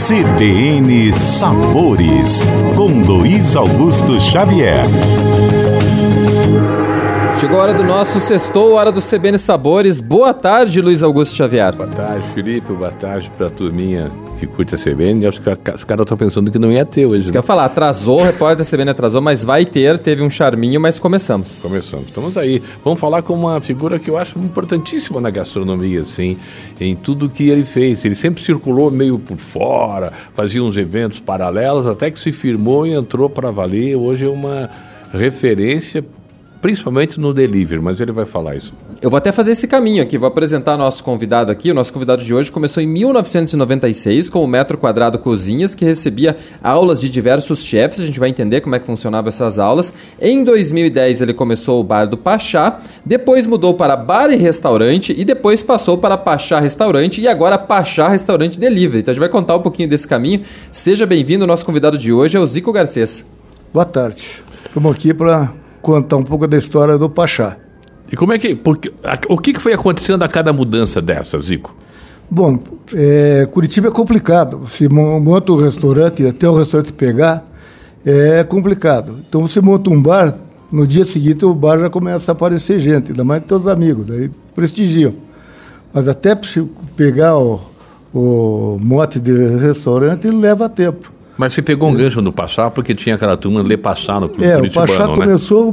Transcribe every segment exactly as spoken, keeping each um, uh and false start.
C B N Sabores, com Luiz Augusto Xavier. Chegou a hora do nosso sextou, hora do C B N Sabores. Boa tarde, Luiz Augusto Xavier. Boa tarde, Felipe. Boa tarde pra turminha que curte a C B N. Acho que os caras estão pensando que não ia ter hoje. Isso né? que eu ia falar, atrasou, o repórter da C B N atrasou, mas vai ter, teve um charminho, mas começamos. Começamos, estamos aí. Vamos falar com uma figura que eu acho importantíssima na gastronomia, assim, em tudo que ele fez. Ele sempre circulou meio por fora, fazia uns eventos paralelos, até que se firmou e entrou para valer. Hoje é uma referência, principalmente no delivery, mas ele vai falar isso. Eu vou até fazer esse caminho aqui, vou apresentar nosso convidado aqui. O nosso convidado de hoje começou em mil novecentos e noventa e seis com o Metro Quadrado Cozinhas, que recebia aulas de diversos chefes. A gente vai entender como é que funcionavam essas aulas. Em dois mil e dez ele começou o Bar do Pachá, depois mudou para Bar e Restaurante e depois passou para Pachá Restaurante e agora Pachá Restaurante Delivery. Então a gente vai contar um pouquinho desse caminho. Seja bem-vindo, o nosso convidado de hoje é o Zico Garcês. Boa tarde. Estamos aqui para contar um pouco da história do Pachá. E como é que, porque, o que foi acontecendo a cada mudança dessa, Zico? Bom, é, Curitiba é complicado. Você monta um restaurante, até o restaurante pegar, é complicado. Então você monta um bar, no dia seguinte o bar já começa a aparecer gente, ainda mais teus amigos, daí prestigiam. Mas até pegar o, o mote de restaurante leva tempo. Mas você pegou um gancho no Pachá, porque tinha aquela turma Lê Pachá no Clube é, Curitibano, o Pachá né? começou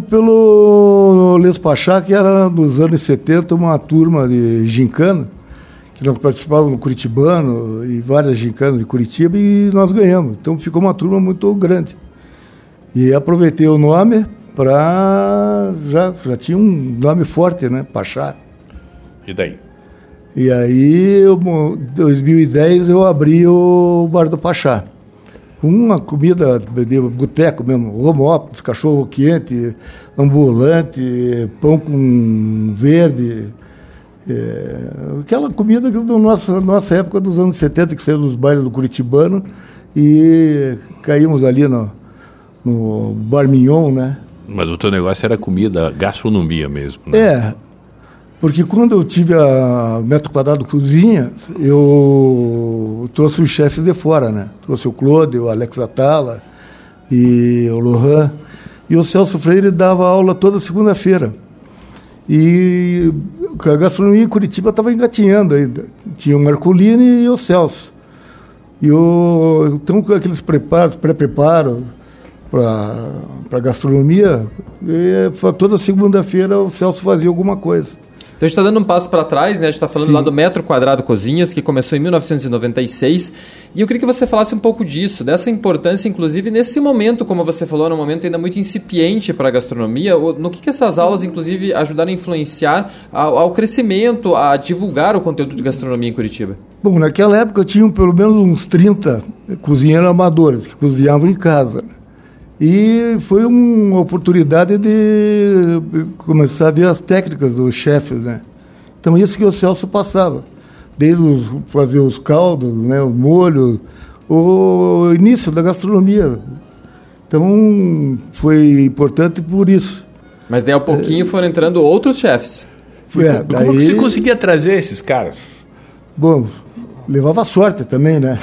pelo Lês Pachá, que era nos anos setenta uma turma de gincana, que nós participávamos no Curitibano e várias gincanas de Curitiba, e nós ganhamos. Então ficou uma turma muito grande. E aproveitei o nome para... Já, já tinha um nome forte, né? Pachá. E daí? E aí, em dois mil e dez, eu abri o Bar do Pachá. Uma comida de boteco mesmo, home office, cachorro quente, ambulante, pão com verde, é, aquela comida da nossa, nossa época dos anos setenta, que saiu dos bailes do Curitibano, e caímos ali no, no Bar Mignon, né? Mas o teu negócio era comida, gastronomia mesmo, né? É, porque quando eu tive a Metro Quadrado Cozinha, eu trouxe os chefes de fora, né? Trouxe o Claude, o Alex Atala e o Lohan. E o Celso Freire dava aula toda segunda-feira. E a gastronomia em Curitiba estava engatinhando ainda. Tinha o Marcolini e o Celso. E o, então, com aqueles preparos, pré-preparos para a gastronomia, e, toda segunda-feira o Celso fazia alguma coisa. Então a gente está dando um passo para trás, né? A gente está falando Sim. lá do Metro Quadrado Cozinhas, que começou em mil novecentos e noventa e seis. E eu queria que você falasse um pouco disso, dessa importância, inclusive, nesse momento, como você falou, num momento ainda muito incipiente para a gastronomia. No que, que essas aulas, inclusive, ajudaram a influenciar ao, ao crescimento, a divulgar o conteúdo de gastronomia em Curitiba? Bom, naquela época tinham pelo menos uns trinta cozinheiros amadores que cozinhavam em casa. E foi uma oportunidade de começar a ver as técnicas dos chefes, né? Então, isso que o Celso passava. Desde os, fazer os caldos, né, os molhos, o início da gastronomia. Então, foi importante por isso. Mas daí, a pouquinho, é, foram entrando outros chefes. É, daí, como que você conseguia trazer esses caras? Bom, levava sorte também, né?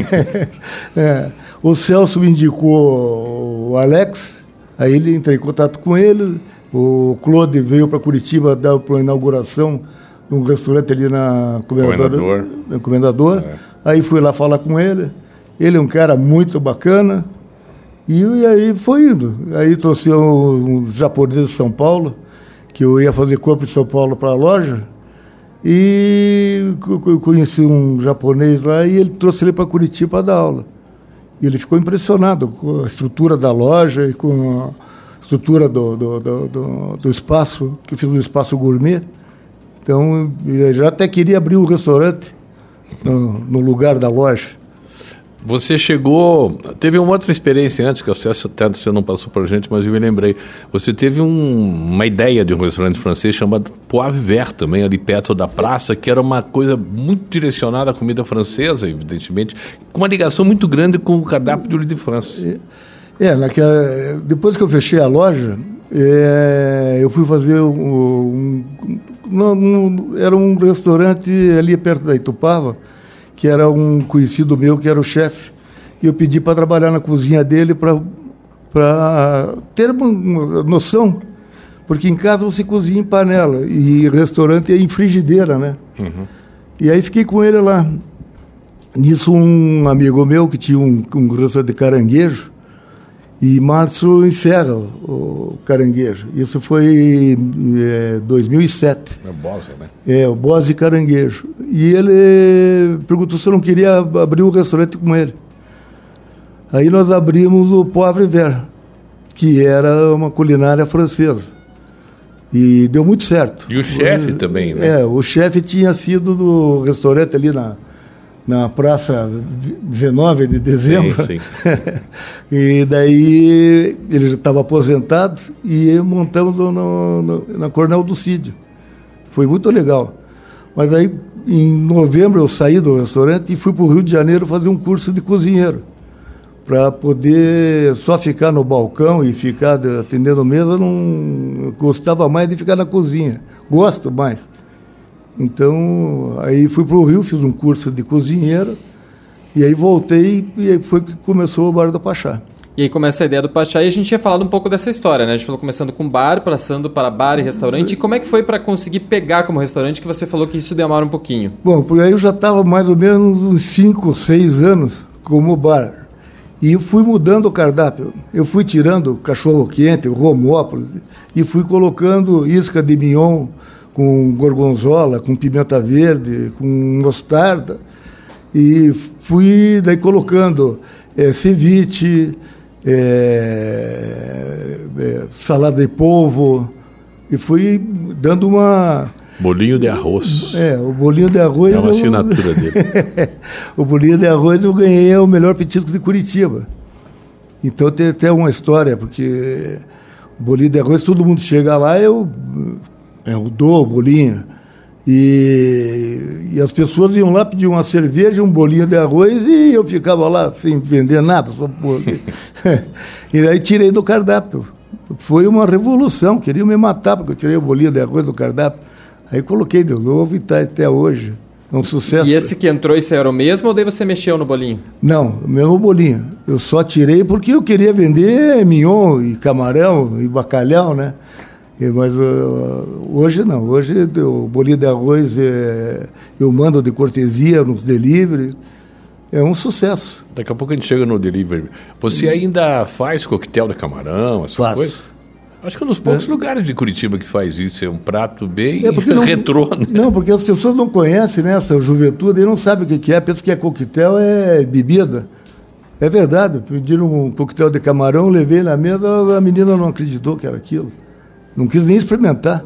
é. O Celso me indicou o Alex, aí ele entrei em contato com ele. O Claude veio para Curitiba dar para a inauguração de um restaurante ali na Comendador. Na Comendador. É. Aí fui lá falar com ele. Ele é um cara muito bacana. E, e aí foi indo. Aí trouxe um, um japonês de São Paulo, que eu ia fazer compra de São Paulo para a loja. E eu conheci um japonês lá e ele trouxe ele para Curitiba para dar aula. E ele ficou impressionado com a estrutura da loja e com a estrutura do, do, do, do, do espaço, que eu fiz um espaço gourmet. Então, eu já até queria abrir um restaurante no, no lugar da loja. Você chegou... Teve uma outra experiência antes, que eu sei se até você não passou para a gente, mas eu me lembrei. Você teve um, uma ideia de um restaurante francês chamado Poivre Vert, também ali perto da praça, que era uma coisa muito direcionada à comida francesa, evidentemente, com uma ligação muito grande com o cardápio do Ile de France. É, é naquela, depois que eu fechei a loja, é, eu fui fazer um, um, um, um... Era um restaurante ali perto da Itupava, que era um conhecido meu, que era o chefe, e eu pedi para trabalhar na cozinha dele para ter uma, uma noção, porque em casa você cozinha em panela, e restaurante é em frigideira, né? Uhum. E aí fiquei com ele lá. Nisso, um amigo meu que tinha um, um restaurante de caranguejo, e março encerra o, o caranguejo. Isso foi em é, dois mil e sete. É o Bose, né? É, o Bose Caranguejo. E ele perguntou se eu não queria abrir um restaurante com ele. Aí nós abrimos o Poivre Vert, que era uma culinária francesa. E deu muito certo. E o chefe também, né? É, o chefe tinha sido no restaurante ali na... na praça dezenove de dezembro. Sim, sim. E daí ele já estava aposentado e montamos no, no, no, na Coronel do Cídio. Foi muito legal. Mas aí, em novembro, eu saí do restaurante e fui para o Rio de Janeiro fazer um curso de cozinheiro. Para poder só ficar no balcão e ficar atendendo mesa, não gostava mais de ficar na cozinha. Gosto mais. Então, aí fui para o Rio, fiz um curso de cozinheiro, e aí voltei, e aí foi que começou o Bar do Pachá. E aí começa a ideia do Pachá, e a gente tinha falado um pouco dessa história, né? A gente falou começando com bar, passando para bar e restaurante. E como é que foi para conseguir pegar como restaurante, que você falou que isso demora um pouquinho? Bom, porque aí eu já estava mais ou menos uns cinco, seis anos como bar. E eu fui mudando o cardápio. Eu fui tirando cachorro-quente, romópolis, e fui colocando isca de mignon, com gorgonzola, com pimenta verde, com mostarda, e fui daí colocando é, ceviche, é, é, salada de polvo, e fui dando uma... Bolinho de arroz. É, o bolinho de arroz... É uma eu... assinatura dele. O bolinho de arroz eu ganhei o melhor petisco de Curitiba. Então tem até uma história, porque o bolinho de arroz, todo mundo chega lá, eu... Eu dou bolinho. E, e as pessoas iam lá pedir uma cerveja, um bolinho de arroz, e eu ficava lá sem vender nada, só bolinho. E aí tirei do cardápio. Foi uma revolução, queriam me matar, porque eu tirei o bolinho de arroz do cardápio. Aí coloquei de novo e está até hoje. É um sucesso. E esse que entrou, esse era o mesmo, ou daí você mexeu no bolinho? Não, o mesmo bolinho. Eu só tirei porque eu queria vender mignon e camarão e bacalhau, né? Mas uh, hoje não, hoje o bolinho de arroz é, eu mando de cortesia nos delivery, é um sucesso. Daqui a pouco a gente chega no delivery. Você ainda faz coquetel de camarão, essas Faço. coisas? Acho que é um dos poucos é. lugares de Curitiba que faz isso, é um prato bem é não, retrô. Né? Não, porque as pessoas não conhecem, né, essa juventude, e não sabem o que é, pensa que é coquetel, é bebida. É verdade, pediram um coquetel de camarão, levei na mesa, a menina não acreditou que era aquilo. Não quis nem experimentar.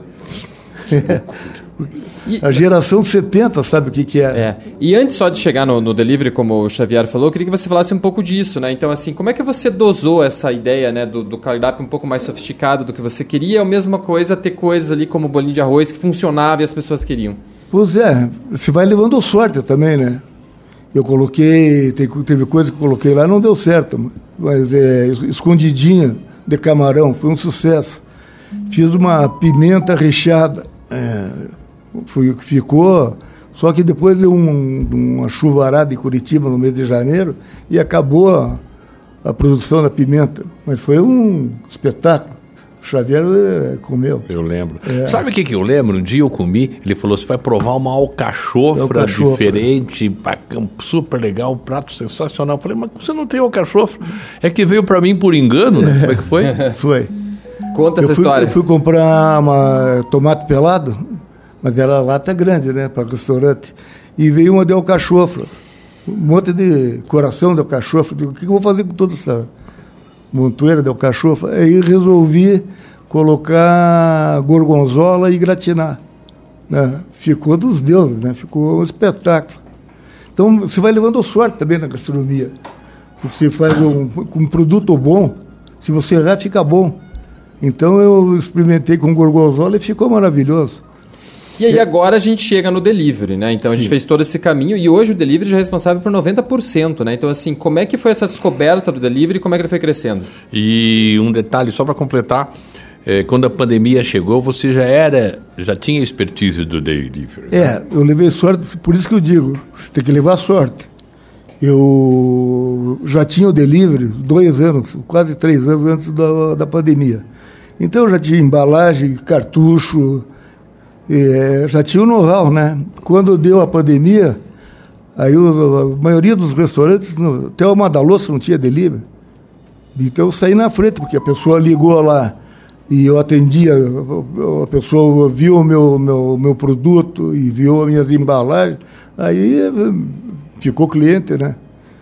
E, a geração setenta sabe o que, que é. é. E antes só de chegar no, no delivery, como o Xavier falou, eu queria que você falasse um pouco disso, né? Então, assim, como é que você dosou essa ideia, né, do, do cardápio um pouco mais sofisticado do que você queria? É a mesma coisa ter coisas ali como bolinho de arroz que funcionava e as pessoas queriam. Pois é, você vai levando sorte também, né? Eu coloquei, teve coisa que eu coloquei lá, não deu certo, mas é, escondidinha de camarão, foi um sucesso. Fiz uma pimenta recheada, é, foi, ficou, só que depois deu um, uma chuvarada em Curitiba no mês de janeiro e acabou a, a produção da pimenta, mas foi um espetáculo. O Xavier é, comeu. Eu lembro. É. Sabe o que, que eu lembro? Um dia eu comi, ele falou, você vai provar uma alcachofra, alcachofra. diferente, super legal, um prato sensacional. Eu falei, mas você não tem alcachofra? É que veio para mim por engano, né? Como é que foi? Foi. Conta essa eu fui, história. Eu fui comprar uma tomate pelado, mas era lata grande, né, para restaurante, e veio uma de alcachofra, um monte de coração de alcachofra. Digo, o que eu vou fazer com toda essa montoeira de alcachofra? Aí resolvi colocar gorgonzola e gratinar. Né? Ficou dos deuses, né? Ficou um espetáculo. Então, você vai levando sorte também na gastronomia, porque você faz um, um produto bom, se você errar, fica bom. Então eu experimentei com gorgonzola e ficou maravilhoso. E aí agora a gente chega no delivery, né? Então a gente Sim. fez todo esse caminho e hoje o delivery já é responsável por noventa por cento, né? Então assim, como é que foi essa descoberta do delivery e como é que ele foi crescendo? E um detalhe só para completar, é, quando a pandemia chegou, você já era, já tinha expertise do delivery. É, eu levei sorte, por isso que eu digo, você tem que levar sorte. Eu já tinha o delivery dois anos, quase três anos antes da, da pandemia. Então eu já tinha embalagem, cartucho, é, já tinha o know-how, né? Quando deu a pandemia, aí o, a maioria dos restaurantes, no, até o Madalosso não tinha delivery. Então eu saí na frente, porque a pessoa ligou lá e eu atendia, a pessoa viu o meu, meu, meu produto e viu as minhas embalagens, aí ficou cliente, né?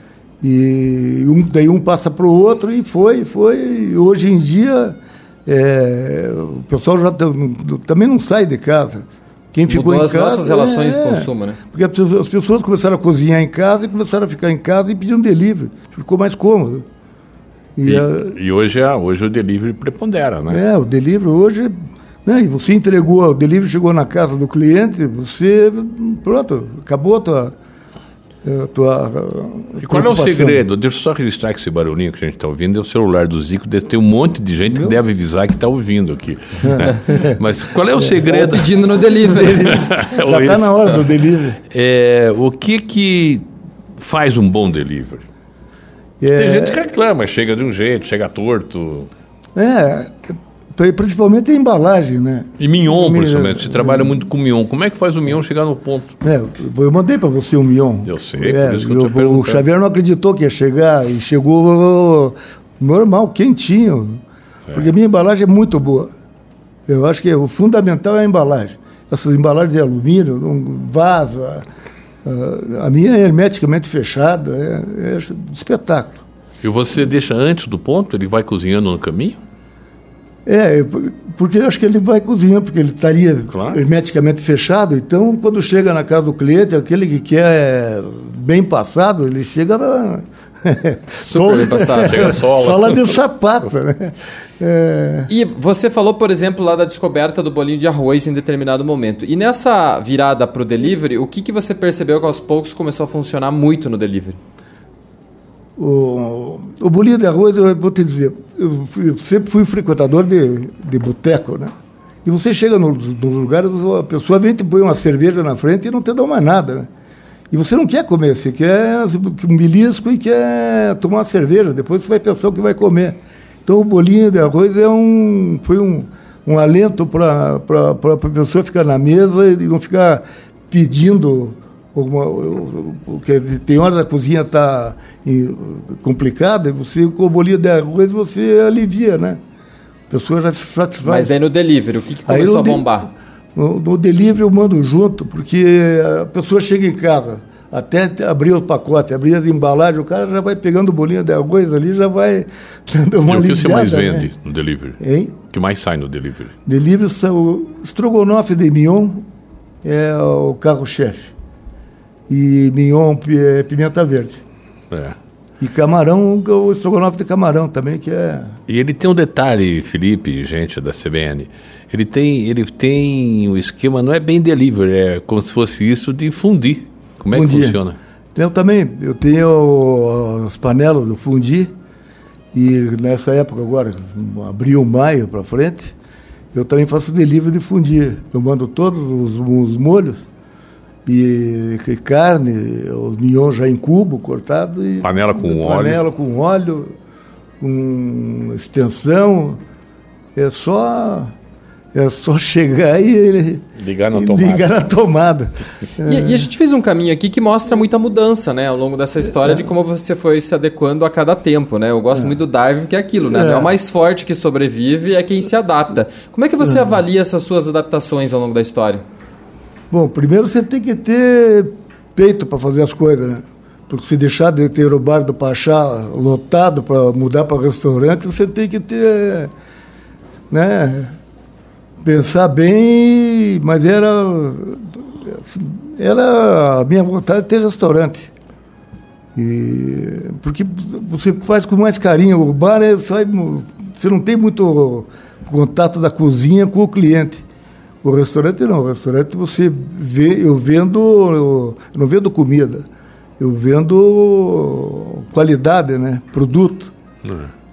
E um, daí um passa para o outro e foi, foi. E hoje em dia, é, o pessoal já também não sai de casa. Quem ficou Mudou em as casa, nossas relações é, de consumo, né? Porque as pessoas começaram a cozinhar em casa e começaram a ficar em casa e pedir um delivery. Ficou mais cômodo. E, a, e hoje, é, hoje o delivery prepondera, né? É, o delivery hoje... Né, e você entregou, o delivery chegou na casa do cliente, você... Pronto, acabou a tua... A tua e qual é o segredo? Deixa eu só registrar que esse barulhinho que a gente está ouvindo é o celular do Zico. Tem um monte de gente Meu? que deve avisar que está ouvindo aqui. Né? Mas qual é o segredo? Ou pedindo no delivery. Já está na hora do delivery. É, o que que faz um bom delivery? É... Tem gente que reclama, chega de um jeito, chega torto. É, principalmente a embalagem, né? E mignon, principalmente. Você trabalha muito com mignon. Como é que faz o mignon chegar no ponto? É, eu mandei para você o mignon. Eu sei, é, por isso que eu tô eu, O Xavier não acreditou que ia chegar e chegou normal, quentinho. É. Porque a minha embalagem é muito boa. Eu acho que o fundamental é a embalagem. Essas embalagens de alumínio, não vaza. A minha é hermeticamente fechada, é, é espetáculo. E você deixa antes do ponto? Ele vai cozinhando no caminho? É, porque eu acho que ele vai cozinhando, porque ele estaria claro. hermeticamente fechado. Então, quando chega na casa do cliente, aquele que quer bem passado, ele chega na... super bem passado. Chega sola. Sola de sapato, né? É... E você falou, por exemplo, lá da descoberta do bolinho de arroz em determinado momento. E nessa virada para o delivery, o que, que você percebeu que aos poucos começou a funcionar muito no delivery? O, o bolinho de arroz, eu vou te dizer, eu, fui, eu sempre fui frequentador de, de boteco, né? E você chega no, no lugar, a pessoa vem te põe uma cerveja na frente e não te dá mais nada, né? E você não quer comer, você quer um belisco e quer tomar uma cerveja, depois você vai pensar o que vai comer. Então o bolinho de arroz é um, foi um, um alento para a pessoa ficar na mesa e não ficar pedindo... Uma, porque tem hora da cozinha tá complicada, você com o bolinho de arroz você alivia, né? A pessoa já se satisfaz. Mas daí no delivery, o que, que começou a bombar? No, no delivery eu mando junto, porque a pessoa chega em casa, até abrir o pacote, abrir as embalagens, o cara já vai pegando o bolinho de arroz ali, já vai dando uma aliviada. E o que você mais vende, né? No delivery? Hein? O que mais sai no delivery? Delivery são estrogonofe de mignon, é o carro-chefe. E mignon, pimenta verde. É. E camarão, o estrogonofe de camarão também, que é... E ele tem um detalhe, Felipe, gente da C B N, ele tem, ele tem o esquema, não é bem delivery, é como se fosse isso de fundir. Como é fundir. que funciona? Eu também, eu tenho as panelas do fundir, e nessa época agora, abril, maio para frente, eu também faço delivery de fundir. Eu mando todos os, os molhos, E, e carne, os mignons já em cubo, cortado. E panela com panela óleo. Panela com óleo, com extensão. É só, é só chegar e ligar na e tomada. Ligar na tomada. E, é. e a gente fez um caminho aqui que mostra muita mudança, né, ao longo dessa história, é. de como você foi se adequando a cada tempo, né? Eu gosto é. muito do Darwin, que é aquilo, né? É. Não é o mais forte que sobrevive, é quem se adapta. Como é que você é. avalia essas suas adaptações ao longo da história? Bom, primeiro você tem que ter peito para fazer as coisas, né? Porque se deixar de ter o bar do Pachá lotado para mudar para restaurante, você tem que ter, né? Pensar bem, mas era, era a minha vontade de ter restaurante. E, porque você faz com mais carinho. O bar, é, você não tem muito contato da cozinha com o cliente. O restaurante não, o restaurante você vê, eu vendo, eu não vendo comida, eu vendo qualidade, né? Produto.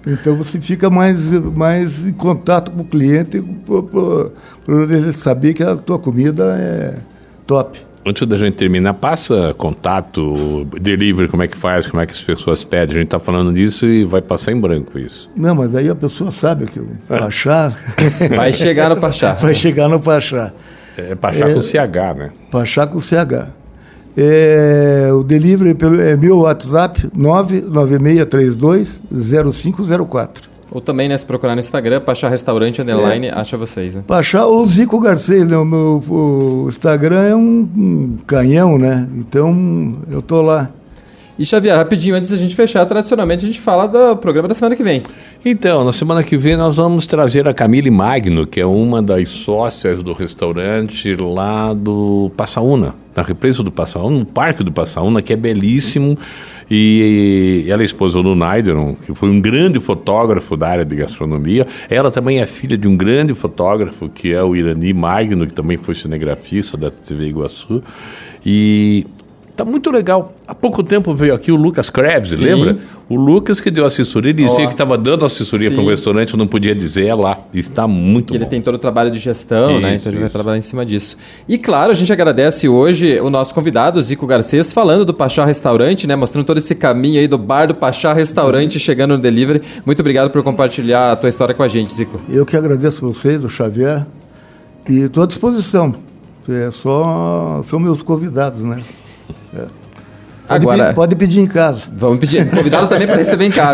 Então você fica mais, mais em contato com o cliente para ele saber que a tua comida é top. Antes da gente terminar, passa contato, delivery, como é que faz, como é que as pessoas pedem. A gente está falando disso e vai passar em branco isso. Não, mas aí a pessoa sabe que o Pachá... Vai chegar no Pachá. Vai chegar no Pachá. É Pachá é, com C H, né? Pachá com C H. É, o delivery pelo, é meu WhatsApp, nove nove seis três dois zero cinco zero quatro. Ou também, né, se procurar no Instagram, Pachá Restaurante, underline, é. acha vocês, né? Pachá ou Zico Garcês, né? O meu o Instagram é um, um canhão, né? Então, eu tô lá. E, Xavier, rapidinho, antes da gente fechar, tradicionalmente a gente fala do programa da semana que vem. Então, na semana que vem nós vamos trazer a Camille Magno, que é uma das sócias do restaurante lá do Passaúna, na represa do Passaúna, no Parque do Passaúna, que é belíssimo. E ela é esposa do Naideron, que foi um grande fotógrafo da área de gastronomia. Ela também é filha de um grande fotógrafo, que é o Irani Magno, que também foi cinegrafista da T V Iguaçu. E tá muito legal. Há pouco tempo veio aqui o Lucas Krebs, Sim. lembra? O Lucas que deu assessoria, ele dizia oh. que estava dando assessoria para um restaurante, eu não podia dizer, é lá. Está muito que bom. Ele tem todo o trabalho de gestão, isso, né? Então a gente vai isso. trabalhar em cima disso. E claro, a gente agradece hoje o nosso convidado, Zico Garcês, falando do Pachá Restaurante, né? Mostrando todo esse caminho aí do bar do Pachá Restaurante, chegando no delivery. Muito obrigado por compartilhar a tua história com a gente, Zico. Eu que agradeço vocês, o Xavier, e estou à disposição. É só, são meus convidados, né? É. Pode, Agora, pedir, pode pedir em casa. Vamos pedir. Convidado também para receber em casa.